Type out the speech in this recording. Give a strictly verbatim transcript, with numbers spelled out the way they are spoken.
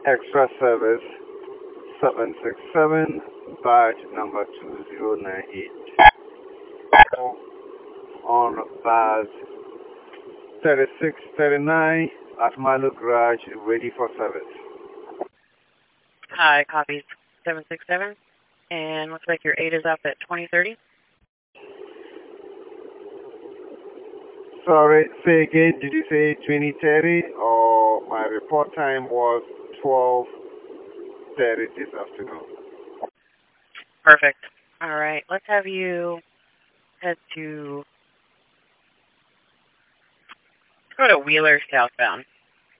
Extra service seven six seven, badge number two zero nine eight. On bus thirty-six thirty-nine at Milo Garage, ready for service. Hi, copy seven six seven. And looks like your eight is up at twenty thirty. Sorry, say again, did you say twenty thirty or my report time was twelve thirty this afternoon? Perfect. All right, let's have you head to, let's go to Wheeler southbound.